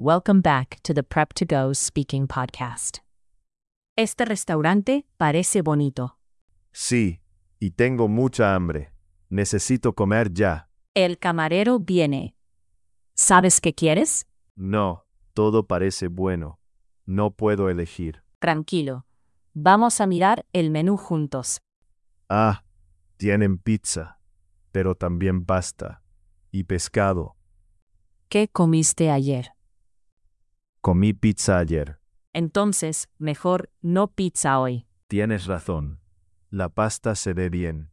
Welcome back to the Prep to Go Speaking Podcast. Este restaurante parece bonito. Sí, y tengo mucha hambre. Necesito comer ya. El camarero viene. ¿Sabes qué quieres? No, todo parece bueno. No puedo elegir. Tranquilo. Vamos a mirar el menú juntos. Ah, tienen pizza, pero también pasta. Y pescado. ¿Qué comiste ayer? Comí pizza ayer. Entonces, mejor no pizza hoy. Tienes razón. La pasta se ve bien.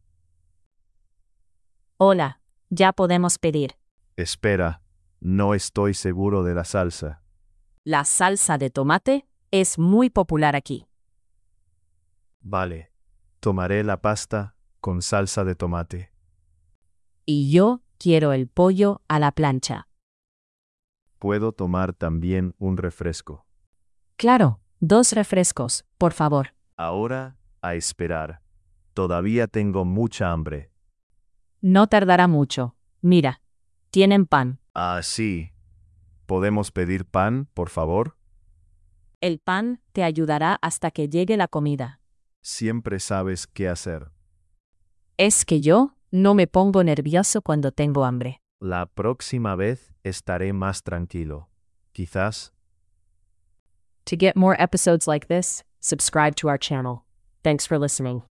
Hola, ya podemos pedir. Espera, no estoy seguro de la salsa. La salsa de tomate es muy popular aquí. Vale, tomaré la pasta con salsa de tomate. Y yo quiero el pollo a la plancha. Puedo tomar también un refresco. Claro, 2 refrescos, por favor. Ahora, a esperar. Todavía tengo mucha hambre. No tardará mucho. Mira, tienen pan. Ah, sí. ¿Podemos pedir pan, por favor? El pan te ayudará hasta que llegue la comida. Siempre sabes qué hacer. Es que yo no me pongo nervioso cuando tengo hambre. La próxima vez estaré más tranquilo. Quizás. To get more episodes like this, subscribe to our channel. Thanks for listening.